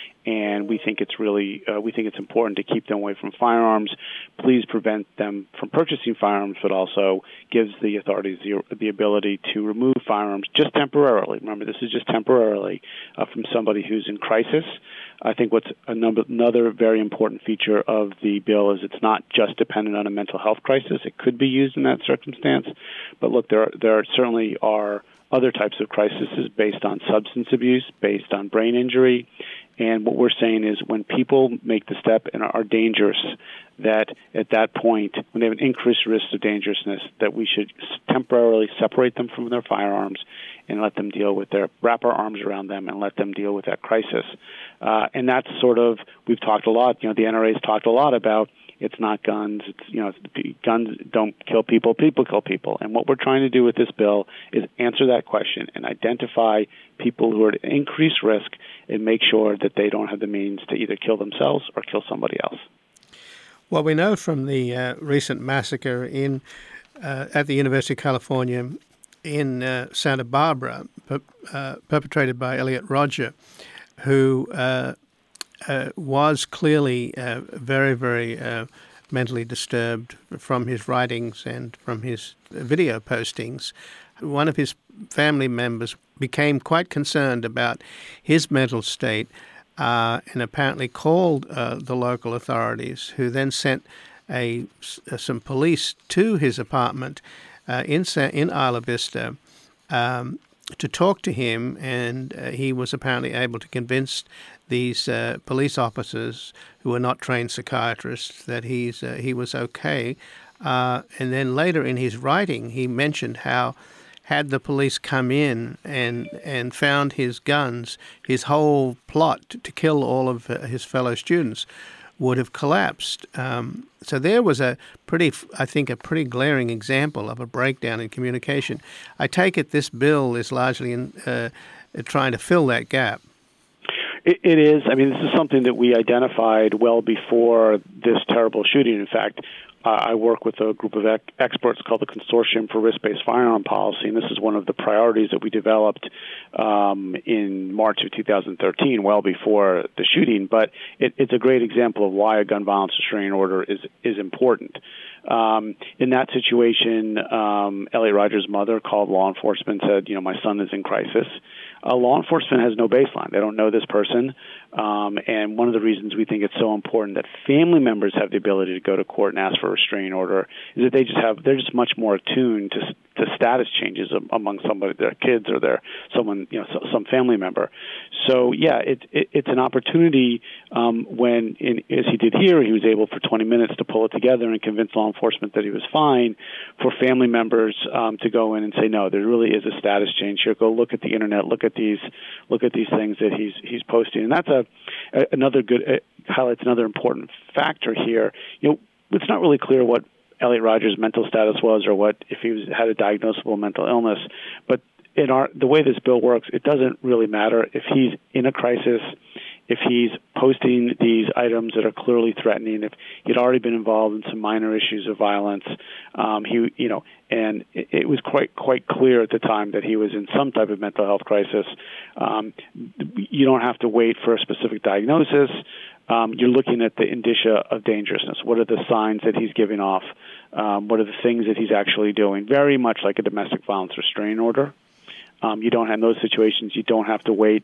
and we think it's really uh, we think it's important to keep them away from firearms. Please prevent them from purchasing firearms, but also gives the authorities the, the ability to remove firearms just temporarily. Remember, this is just temporarily uh, from somebody who's in crisis. I think what's a number, another very important feature of the bill is it's not just dependent on a mental health crisis. It could be used in that circumstance, but look, there there certainly are other types of crises based on substance abuse, based on brain injury. And what we're saying is when people make the step and are dangerous, that at that point, when they have an increased risk of dangerousness, that we should temporarily separate them from their firearms and let them deal with their, wrap our arms around them and let them deal with that crisis. Uh, and that's sort of, we've talked a lot, you know, the N R A's talked a lot about it's not guns, it's, you know, guns don't kill people, people kill people. And what we're trying to do with this bill is answer that question and identify people who are at increased risk and make sure that they don't have the means to either kill themselves or kill somebody else. Well, we know from the uh, recent massacre in uh, at the University of California in uh, Santa Barbara, per, uh, perpetrated by Elliot Rodger, who uh, uh, was clearly uh, very, very uh, mentally disturbed from his writings and from his video postings. One of his family members became quite concerned about his mental state uh, and apparently called uh, the local authorities, who then sent a, some police to his apartment uh, in, in Isla Vista um, to talk to him, and uh, he was apparently able to convince these uh, police officers, who were not trained psychiatrists, that he's uh, he was okay. Uh, and then later in his writing, he mentioned how had the police come in and and found his guns, his whole plot to, to kill all of uh, his fellow students would have collapsed. Um, so there was a pretty, I think, a pretty glaring example of a breakdown in communication. I take it this bill is largely in, uh, trying to fill that gap. It, it is. I mean, this is something that we identified well before this terrible shooting. In fact, uh, I work with a group of ec- experts called the Consortium for Risk-Based Firearm Policy, and this is one of the priorities that we developed um, in March of two thousand thirteen, well before the shooting. But it, it's a great example of why a gun violence restraining order is is important. Um, in that situation, um, Elliot Rogers' mother called law enforcement and said, you know, my son is in crisis. Uh, law enforcement has no baseline. They don't know this person. Um, and one of the reasons we think it's so important that family members have the ability to go to court and ask for a restraining order is that they just have, they're just much more attuned to, to status changes among somebody, their kids or their someone, you know, some family member. So yeah, it, it, it's an opportunity um, when, in, as he did here, he was able for twenty minutes to pull it together and convince law enforcement that he was fine, for family members um, to go in and say, no, there really is a status change here. Go look at the internet, look at these, look at these things that he's he's posting, and that's a, a another good uh, highlights another important factor here. You know, it's not really clear what Elliot Rogers' mental status was, or what if he was, had a diagnosable mental illness. But in our the way this bill works, it doesn't really matter if he's in a crisis, if he's posting these items that are clearly threatening, if he'd already been involved in some minor issues of violence. Um, he, you know, and it, it was quite quite clear at the time that he was in some type of mental health crisis. Um, you don't have to wait for a specific diagnosis. Um, you're looking at the indicia of dangerousness. What are the signs that he's giving off? Um, what are the things that he's actually doing? Very much like a domestic violence restraining order. Um, you don't have in those situations. You don't have to wait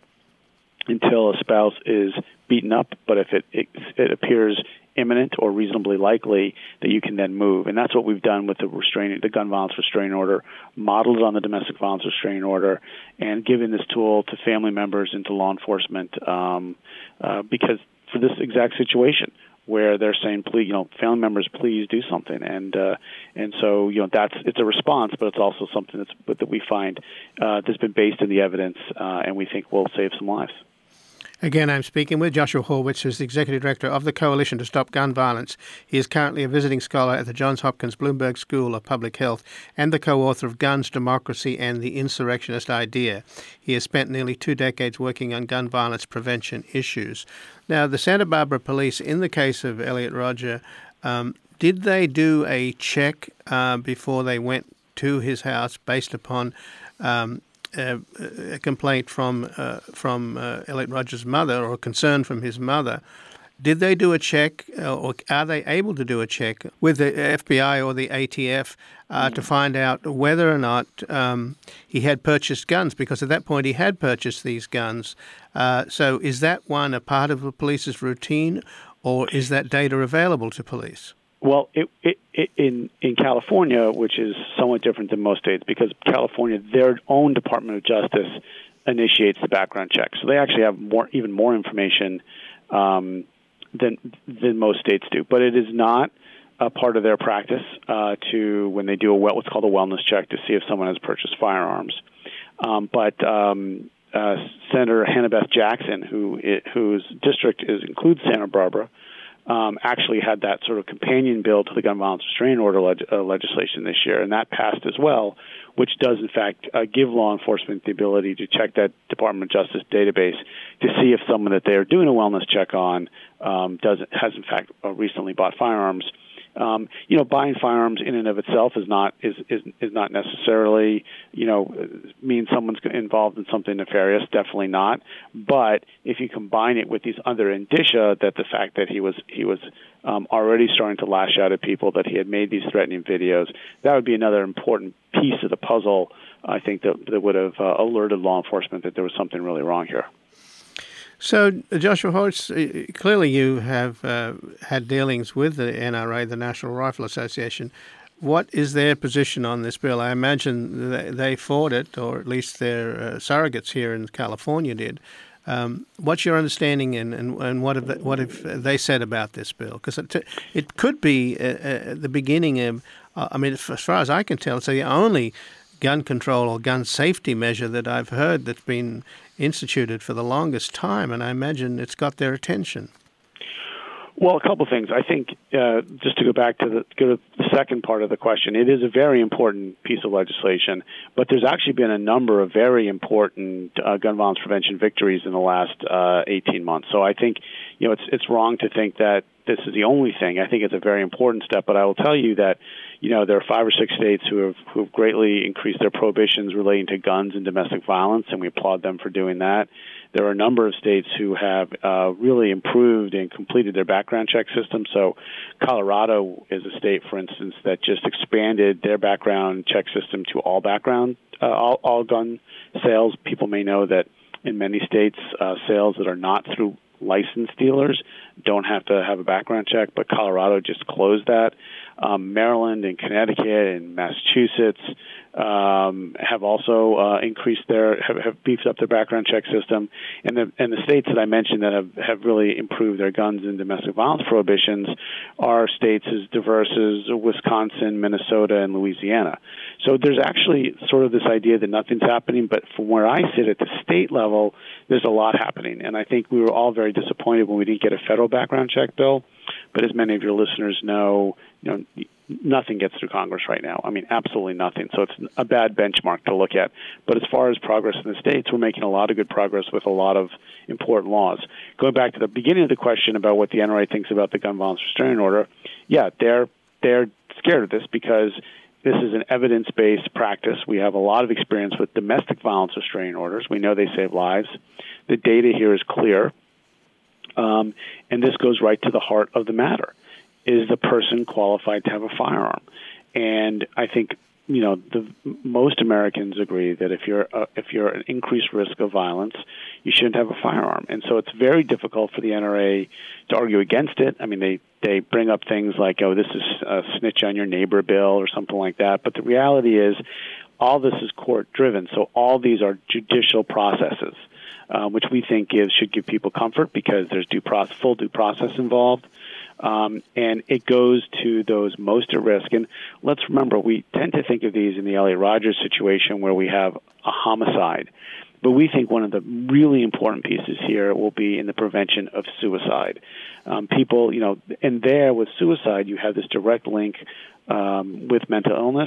until a spouse is beaten up, but if it, it it appears imminent or reasonably likely, that you can then move. And that's what we've done with the restraining, the gun violence restraining order, modeled on the domestic violence restraining order, and given this tool to family members and to law enforcement, um, uh, because for this exact situation where they're saying, please, you know, family members, please do something, and uh, and so you know that's it's a response, but it's also something that's that we find uh, that's been based in the evidence, uh, and we think will save some lives. Again, I'm speaking with Joshua Horwitz, who's the Executive Director of the Coalition to Stop Gun Violence. He is currently a visiting scholar at the Johns Hopkins Bloomberg School of Public Health and the co-author of Guns, Democracy and the Insurrectionist Idea. He has spent nearly two decades working on gun violence prevention issues. Now, the Santa Barbara police, in the case of Elliot Rodger, um, did they do a check uh, before they went to his house based upon um, Uh, a complaint from uh, from uh, Elliot Rodger's mother, or a concern from his mother? Did they do a check, uh, or are they able to do a check with the F B I or the A T F uh, mm. to find out whether or not um, he had purchased guns? Because at that point he had purchased these guns. Uh, so is that one a part of the police's routine, or is that data available to police? Well, it, it, it, in in California, which is somewhat different than most states, because California, their own Department of Justice initiates the background check, so they actually have more, even more information um, than than most states do. But it is not a part of their practice uh, to when they do a what's called a wellness check to see if someone has purchased firearms. Um, but um, uh, Senator Hannah-Beth Jackson, who it, whose district is includes Santa Barbara, Um, actually had that sort of companion bill to the gun violence restraining order leg- uh, legislation this year, and that passed as well, which does, in fact, uh, give law enforcement the ability to check that Department of Justice database to see if someone that they are doing a wellness check on um, does has, in fact, uh, recently bought firearms. Um, you know, buying firearms in and of itself is not is is, is not necessarily you know means someone's involved in something nefarious. Definitely not. But if you combine it with these other indicia, that the fact that he was he was um, already starting to lash out at people, that he had made these threatening videos, that would be another important piece of the puzzle. I think that that would have uh, alerted law enforcement that there was something really wrong here. So, Joshua Horwitz, clearly you have uh, had dealings with the N R A, the National Rifle Association. What is their position on this bill? I imagine they fought it, or at least their uh, surrogates here in California did. Um, what's your understanding, and, and, and what have they, what have they said about this bill? Because it, it could be uh, uh, the beginning of, uh, I mean, as far as I can tell, it's the only gun control or gun safety measure that I've heard that's been instituted for the longest time, and I imagine it's got their attention. Well, a couple things. I think uh, just to go back to the, go to the second part of the question, it is a very important piece of legislation, but there's actually been a number of very important uh, gun violence prevention victories in the last uh, eighteen months. So I think, you know, it's it's wrong to think that this is the only thing. I think it's a very important step, but I will tell you that, you know, there are five or six states who have who have greatly increased their prohibitions relating to guns and domestic violence, and we applaud them for doing that. There are a number of states who have uh, really improved and completed their background check system. So Colorado is a state, for instance, that just expanded their background check system to all background, uh, all, all gun sales. People may know that in many states, uh, sales that are not through licensed dealers don't have to have a background check, but Colorado just closed that. Um, Maryland and Connecticut and Massachusetts um, have also uh, increased their have, have beefed up their background check system, and the and the states that I mentioned that have, have really improved their guns and domestic violence prohibitions are states as diverse as Wisconsin, Minnesota, and Louisiana. So there's actually sort of this idea that nothing's happening, but from where I sit at the state level, there's a lot happening, and I think we were all very disappointed when we didn't get a federal background check bill. But as many of your listeners know, you know, nothing gets through Congress right now. I mean, absolutely nothing. So it's a bad benchmark to look at. But as far as progress in the states, we're making a lot of good progress with a lot of important laws. Going back to the beginning of the question about what the N R A thinks about the gun violence restraining order, yeah, they're they're scared of this because this is an evidence-based practice. We have a lot of experience with domestic violence restraining orders. We know they save lives. The data here is clear. Um, and this goes right to the heart of the matter. Is the person qualified to have a firearm? And I think, you know, the, most Americans agree that if you're uh, if you're an increased risk of violence, you shouldn't have a firearm. And so it's very difficult for the N R A to argue against it. I mean, they, they bring up things like, oh, this is a snitch on your neighbor bill or something like that. But the reality is all this is court-driven. So all these are judicial processes. Uh, which we think gives should give people comfort because there's due process, full due process involved, um, and it goes to those most at risk. And let's remember, we tend to think of these in the Elliot Rodgers situation where we have a homicide, but we think one of the really important pieces here will be in the prevention of suicide. Um, people, you know, and there with suicide, you have this direct link um, with mental illness,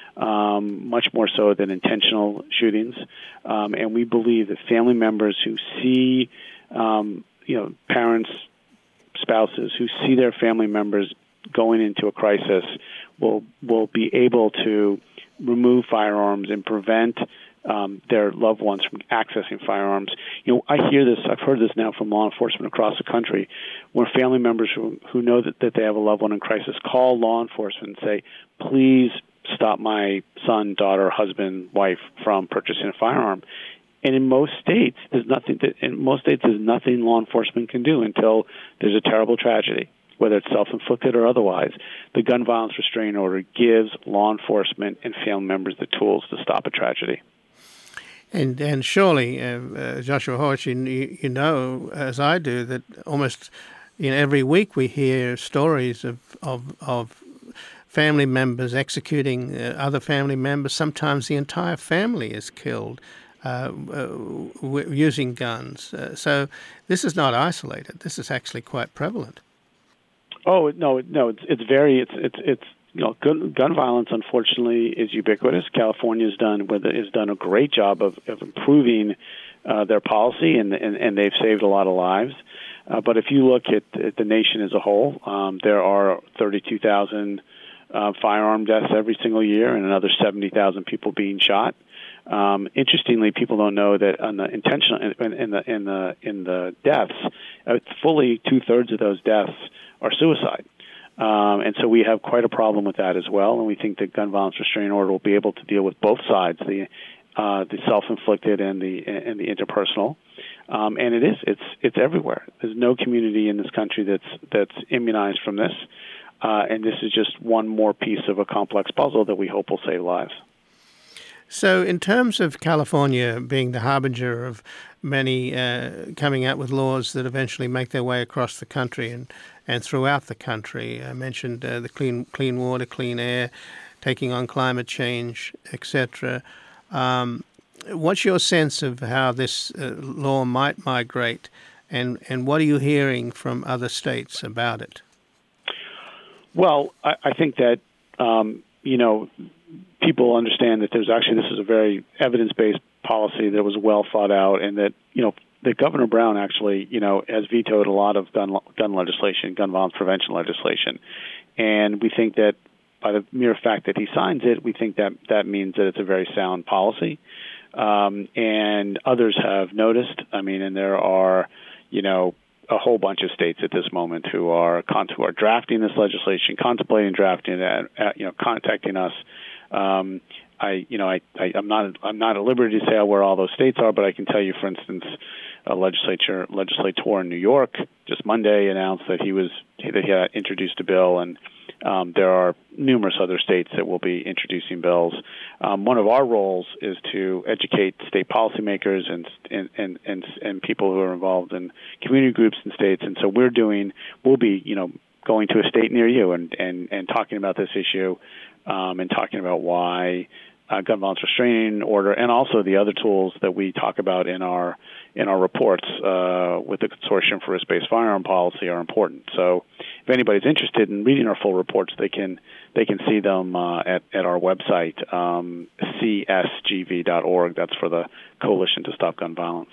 um, much more so than intentional shootings. Um, and we believe that family members who see, um, you know, parents, spouses who see their family members going into a crisis will will be able to remove firearms and prevent um, their loved ones from accessing firearms. You know, I hear this, I've heard this now from law enforcement across the country, where family members who, who know that, that they have a loved one in crisis call law enforcement and say, please stop my son, daughter, husband, wife from purchasing a firearm. And in most states, there's nothing. That, in most states, there's nothing law enforcement can do until there's a terrible tragedy, whether it's self-inflicted or otherwise. The gun violence restraining order gives law enforcement and family members the tools to stop a tragedy. And and surely, uh, uh, Joshua Horch, you, you know, as I do, that almost you know, every week we hear stories of of, of family members executing uh, other family members. Sometimes the entire family is killed uh, uh, w- using guns. Uh, so this is not isolated. This is actually quite prevalent. Oh no, no, it's it's very it's it's it's. You know, gun, gun violence, unfortunately, is ubiquitous. California has done has done a great job of, of improving uh, their policy, and, and and they've saved a lot of lives. Uh, but if you look at, at the nation as a whole, um, there are thirty-two thousand uh, firearm deaths every single year, and another seventy thousand people being shot. Um, interestingly, people don't know that on the intentional in, in the in the in the deaths, uh, fully two thirds of those deaths are suicide. Um, and so we have quite a problem with that as well, and we think the gun violence restraining order will be able to deal with both sides, the uh, the self-inflicted and the and the interpersonal. Um, and it is it's it's everywhere. There's no community in this country that's that's immunized from this, uh, and this is just one more piece of a complex puzzle that we hope will save lives. So in terms of California being the harbinger of many uh, coming out with laws that eventually make their way across the country and, and throughout the country, I mentioned uh, the clean clean water, clean air, taking on climate change, et cetera. Um, what's your sense of how this uh, law might migrate and, and what are you hearing from other states about it? Well, I, I think that, um, you know, people understand that there's actually, this is a very evidence-based policy that was well thought out, and that, you know, that Governor Brown actually, you know, has vetoed a lot of gun gun legislation, gun violence prevention legislation. And we think that by the mere fact that he signs it, we think that that means that it's a very sound policy. Um, and others have noticed, I mean, and there are, you know, a whole bunch of states at this moment who are who are drafting this legislation, contemplating drafting it, you know, contacting us. Um, I, you know, I, I, I'm not, I'm not at liberty to say where all those states are, but I can tell you, for instance, a legislature legislator in New York just Monday announced that he was that he had introduced a bill, and um, there are numerous other states that will be introducing bills. Um, one of our roles is to educate state policymakers and and, and and and people who are involved in community groups and states, and so we're doing, we'll be, you know, going to a state near you and and and talking about this issue, um, and talking about why uh, gun violence restraining order, and also the other tools that we talk about in our in our reports uh, with the Consortium for Risk-Based Firearm Policy are important. So, if anybody's interested in reading our full reports, they can they can see them uh, at at our website, um, C S G V dot org. That's for the Coalition to Stop Gun Violence.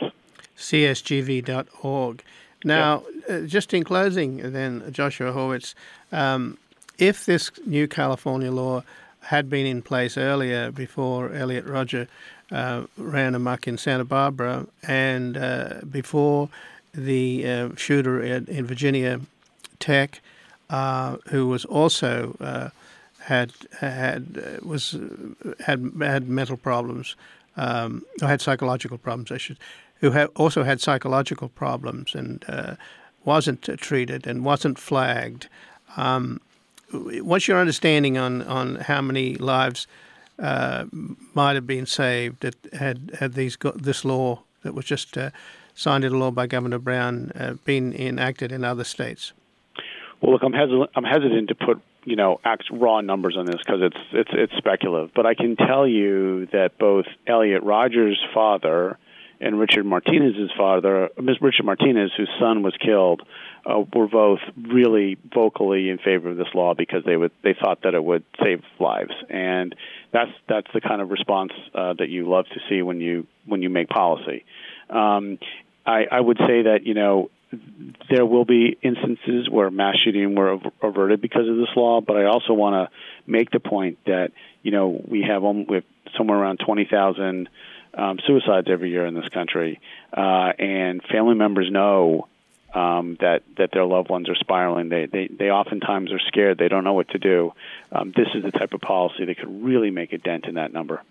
C S G V dot org. Now, yeah. uh, just in closing, then, Joshua Horwitz, um, if this new California law had been in place earlier, before Elliot Rodger uh, ran amok in Santa Barbara, and uh, before the uh, shooter in, in Virginia Tech, uh, who was also uh, had had uh, was uh, had had mental problems, um, or had psychological problems, I should. who ha- also had psychological problems and uh, wasn't uh, treated and wasn't flagged. Um, what's your understanding on, on how many lives uh, might have been saved that had had these got this law that was just uh, signed into law by Governor Brown uh, been enacted in other states? Well, look, I'm hesitant. I'm hesitant to put you know act, raw numbers on this because it's it's it's speculative. But I can tell you that both Elliot Rodger's father and Richard Martinez's father, Miz Richard Martinez, whose son was killed, uh, were both really vocally in favor of this law because they would they thought that it would save lives, and that's that's the kind of response uh, that you love to see when you when you make policy. Um, I, I would say that you know there will be instances where mass shooting were averted because of this law, but I also want to make the point that you know we have, um, we have somewhere around twenty thousand. Um, suicides every year in this country, uh, and family members know um, that that their loved ones are spiraling. They, they they oftentimes are scared. They don't know what to do. Um, this is the type of policy that could really make a dent in that number.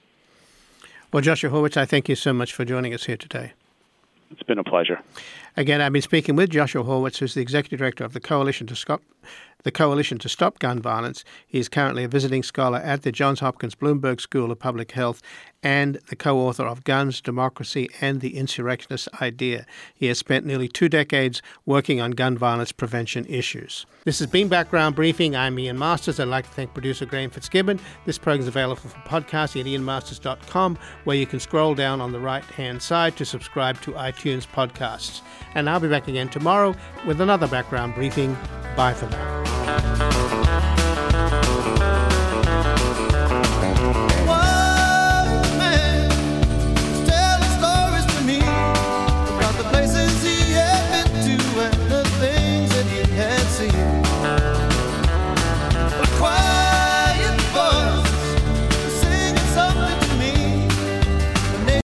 Well, Joshua Horwitz, I thank you so much for joining us here today. It's been a pleasure. Again, I've been speaking with Joshua Horwitz, who's the Executive Director of the Coalition to Stop, the Coalition to Stop Gun Violence. He is currently a visiting scholar at the Johns Hopkins Bloomberg School of Public Health and the co-author of Guns, Democracy, and the Insurrectionist Idea. He has spent nearly two decades working on gun violence prevention issues. This has been Background Briefing. I'm Ian Masters. I'd like to thank producer Graham Fitzgibbon. This program is available for podcasting at ian masters dot com, where you can scroll down on the right-hand side to subscribe to iTunes podcasts. And I'll be back again tomorrow with another Background Briefing. Bye for now.